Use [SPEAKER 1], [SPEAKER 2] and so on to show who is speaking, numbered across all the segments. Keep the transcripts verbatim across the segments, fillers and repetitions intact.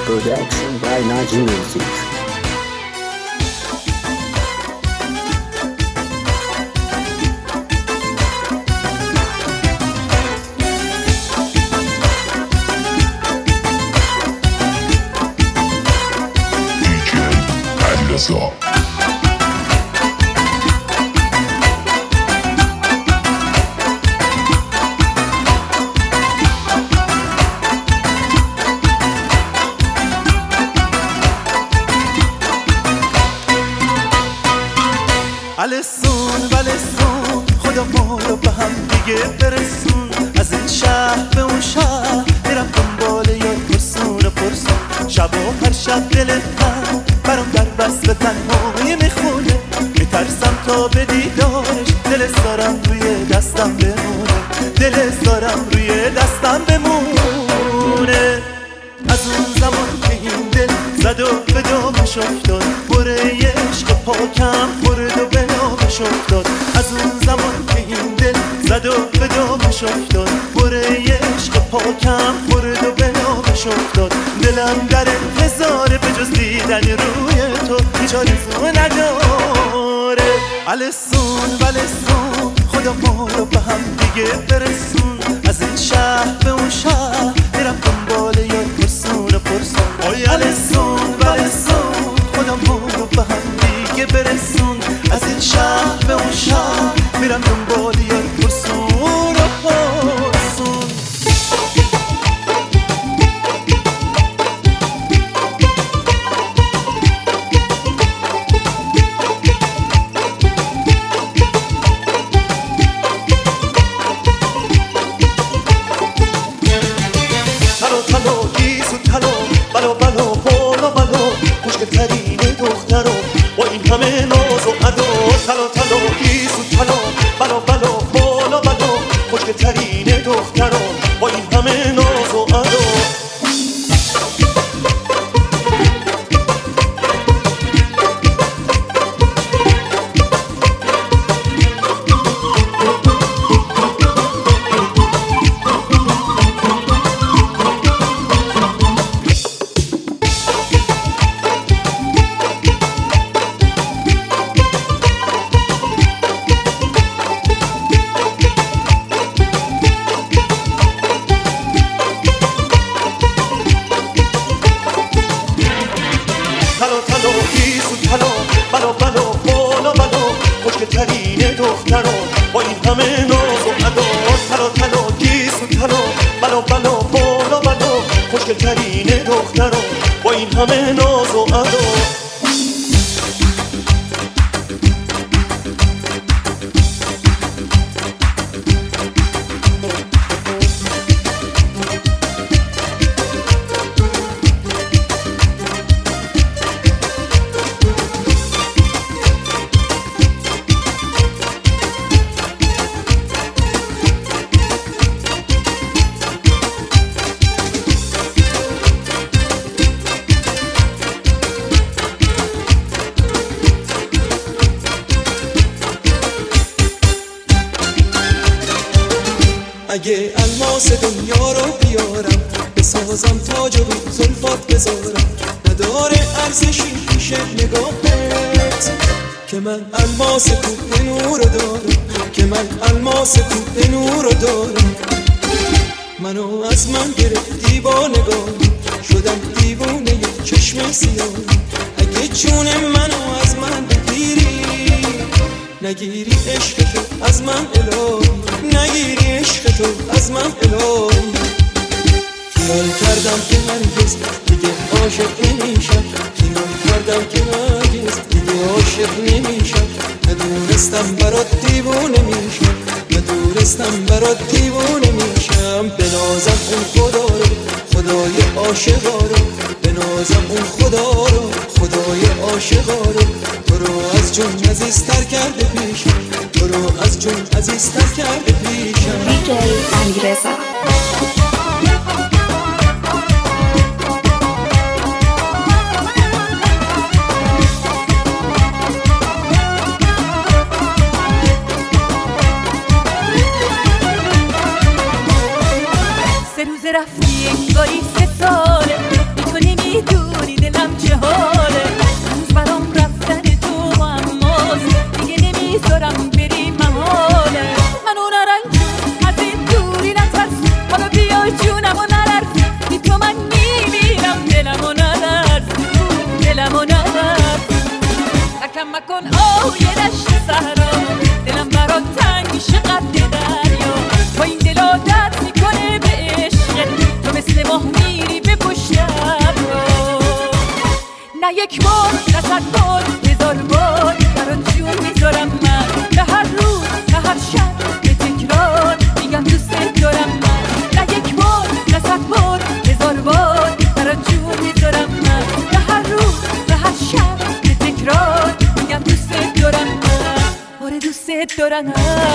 [SPEAKER 1] Production by Naji Music.
[SPEAKER 2] السون ولسون خدا ما رو به هم دیگه برسون، از این شهر به اون شهر میرم دنبال یار پرسون و پرسون. شب و هر شب دلتم برام در وصل تنهایی میخونه، میترسم تا به دیدارش دل دارم روی دستم بمونه، دل دارم روی دستم بمونه. از اون زمان که این دل زد و به دامش افتاد، بره عشق پاکم خورد و به نامش افتاد. از اون زمان که این دل زد و به دامش افتاد، بره عشق پاکم خورد و به نامش افتاد. دلم در انتظاره به جز دیدن روی تو هیچ آرزو نداره. السون ولسون خدا ما رو به هم دیگه برسون، از این شهر به اون شهر میرم دنبال یار پرسون و پرسون. آی السون ولسون خدا ما رو به هم دیگه برسون، از این شهر به اون شهر میرم دنبال یار پرسون و پرسون. تلو تلو گیسو تلو بلو بلو بلو بلو، خوشگل‌ترین دخترو با این همه ناز و ادا. تلو تلو گیسو تلو بلو بلو بلو بلو، خوشگل‌ترین دخترو با این همه ناز و ادا. تلو تلو گیسو تلو بلو بلو بلو بلو، خوشگل‌ترین دخترو با این همه ناز و ادا. تلو تلو گیسو تلو بلو بلو بلو بلو، خوشگل‌ترین دخترو با این همه ناز و ادا. اگه الماس دنیا رو بیارم بسازم تاج و رو زلفات بذارم، نداره ارزشی پیش نگاهت که من الماس کوه نور دارم، که من الماس کوه نور دارم. منو از من گرفتی با نگاه، شدم دیوونه یه چشم سیاه. اگه جون منو از من بگیری، نگیری عشق تو از من الهی، نگیری عشق تو از من الهی. خیال کردم که هرگز دیگه عاشق نمیشم، خیال کردم که هرگز دیگه عاشق نمیشم. ندونستم برات دیوونه میشم، ندونستم برات دیوونه میشم. بنازم اون خدا رو، خدای عاشقا رو، بنازم اون خدا رو، خدای عاشقا رو. تو رو از جون عزیزتر کرده پیشم، تو رو از جون عزیزتر کرده پیشم.
[SPEAKER 3] دیجی علیرضا.
[SPEAKER 4] سه روز رفتی انگاری سه ساله، تو نمیدونی
[SPEAKER 3] مکن آه یه دشت صحرا، دلم برات تنگ میشه قد دریا. با این دل عادت میکنه به عشقت، تو مثل ماه میری به پشت ابرا. نه یک بار نه صد بار هزار بار برات جون میذارم من، به هر روز به هر شب به تکرار میگم دوست دارم من. نه یک بار نه صد بار هزار بار برات جون میذارم من، به هر روز به هر شب به تکرار میگم دوست دارم من. آره دوست دارم.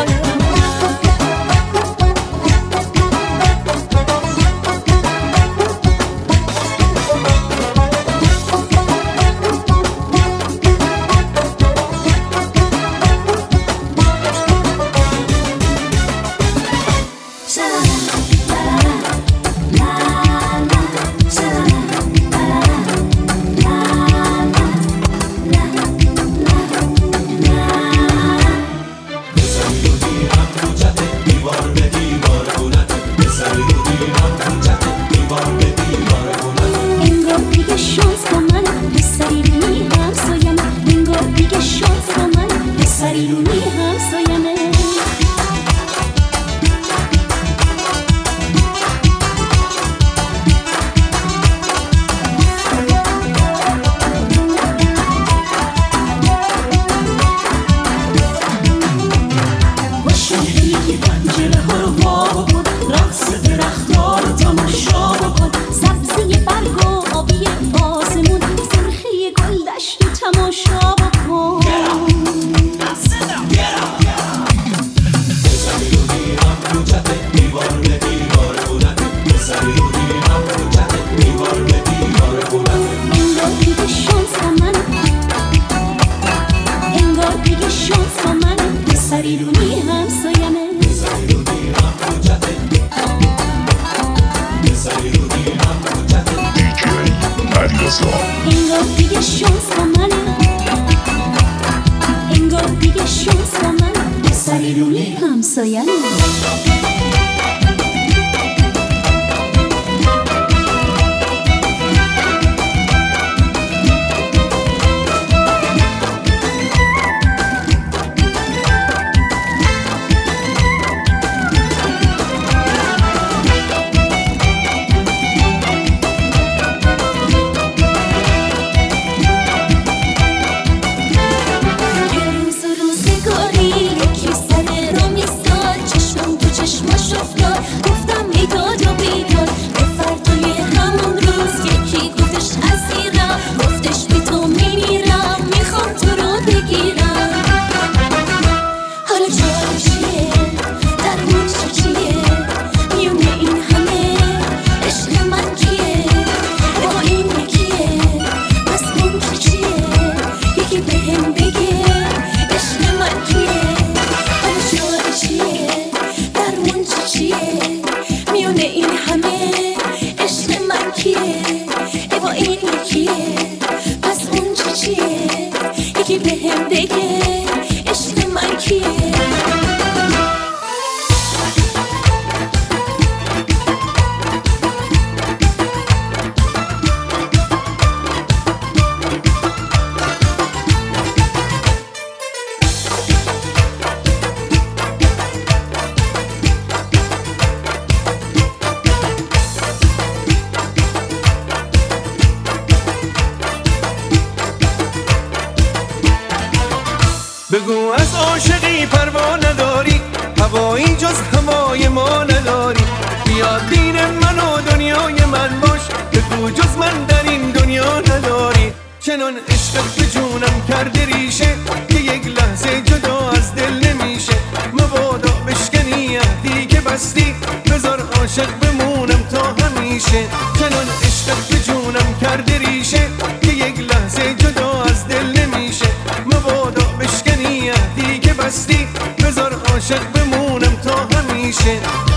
[SPEAKER 2] بگو از عاشقی پروا نداری، هوایی جز هوای ما نداری. بیا دین من و دنیای من باش، بگو جز من در این دنیا نداری. چنان عشقت به جونم کرده ریشه، که یک لحظه جدا از دل نمیشه. مبادا بشکنی عهدی که بستی، بذار عاشق بمونم تا همیشه. چنان عشقت به جونم کرده ریشه، که یک لحظه جدا از دل نمیشه. مبادا بشکنی عهدی که بستی، بذار عاشق بمونم تا همیشه.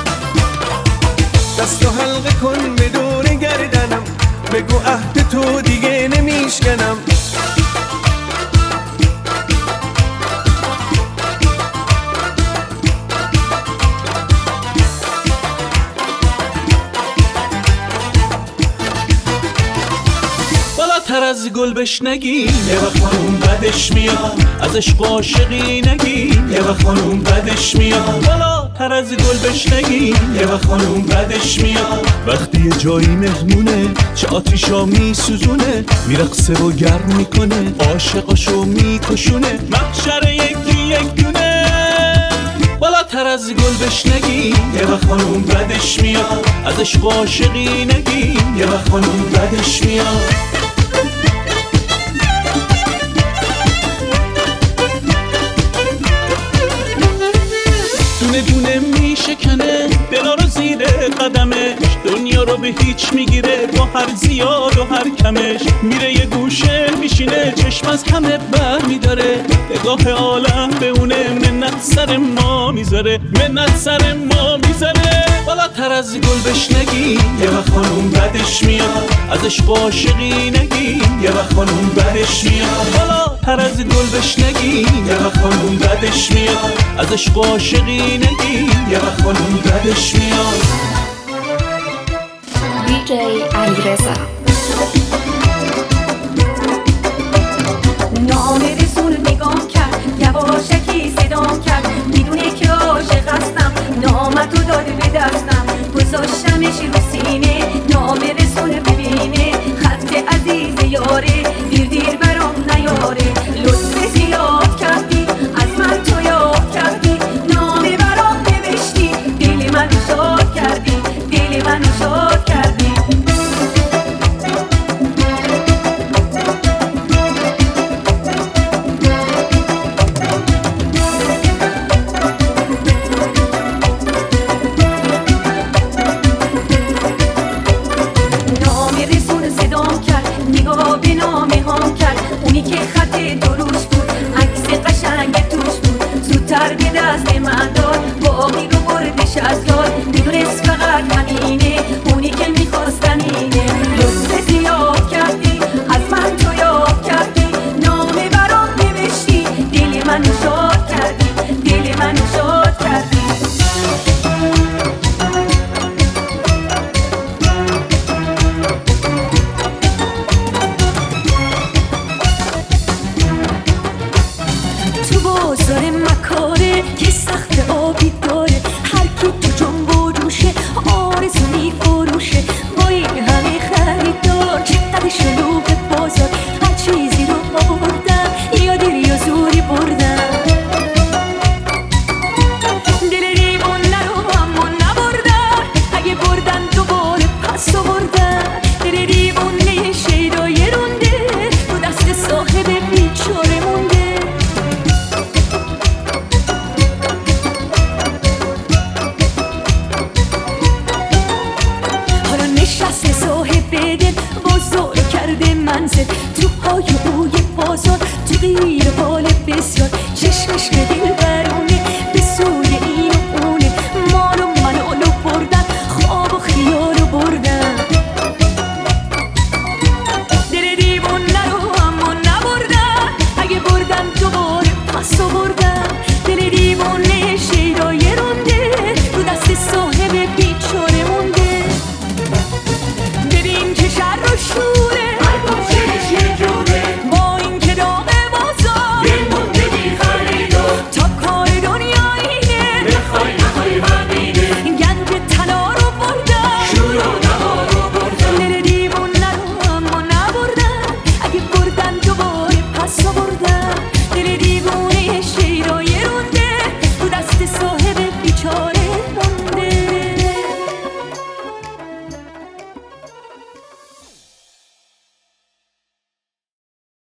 [SPEAKER 2] دستو حلقه کن به دور گردنم، بگو عهد تو دیگه نمیشکنم.
[SPEAKER 4] بالا بالاتر از گل بشنگیم یه وقت خانوم بدش میاد، از عشق عاشقی نگیم یه وقت خانوم بدش میاد. بالاتر از گل بشنگیم یه وقت خانوم بدش میاد. وقتی یه جایی مهمونه چه آتیشا میسوزونه، میرقصه و گرم میکنه عاشقاشو میکشونه. محشر یکی یک دونه بالاتر از گل بشنگیم یه وقت خانوم بدش میاد، از عشق عاشقی نگیم یه وقت خانوم بدش میاد. دونه دونه میشکنه دلا رو زیر قدمش، دنیا رو به هیچ میگیره با هر زیاد و هر کمش. میره یه گوشه میشینه چشم از همه بر میداره، نگاه عالم به اونه منت سر ما میذاره، منت سر ما میذاره. بالاتر از گل بشنگیم یه وقت خانوم بدش میاد، از عشق عاشقی نگیم یه وقت خانوم بدش میاد. بالاتر از گل بشنگیم یه وقت خانوم بدش میاد، از عشق عاشقی نگیم یه وقت خانوم بدش میاد.
[SPEAKER 5] دی جی علیرضا
[SPEAKER 6] نامه رسون نگاه کرد، یواشکی صدام کرد، میدونه که عاشق هستم، نامتو داده به دستم، گذاشتمش رو سینه، نامه رسون ببینه، خط عزیز یاره، دیر دیر برام نیاره، لطف زیاد کردی، از من تو یاد کردی، نامه برام نوشتی، دل من شاد کردی، دل من شاد کردی. که خط دروش بود، عکس قشنگ توش بود، زودتر به دست من داد، باقی رو بردش از یاد، میدونست فقط همینه، اونی که میخواستم اینه. لطف زیاد کردی، از من تو یاد کردی، نامه برام نوشتی، دل من شاد کردی، دل من شاد کردی. بازار مکاره که سخت آبی داره، هر کی تو جنب و جوشه آرزو میفروشه، با این همه خریدار چقدر شلوغ بازار، هر چیزی رو آوردن یا دل یا زوری بردن. دل دیوونه رو اما نبردن، اگه بردن دوباره پس آوردن. دل دیوونه شیدای رونده تو دست صاحب بیچاره مونده. نشسته صاحب دل بازار کرده منزل،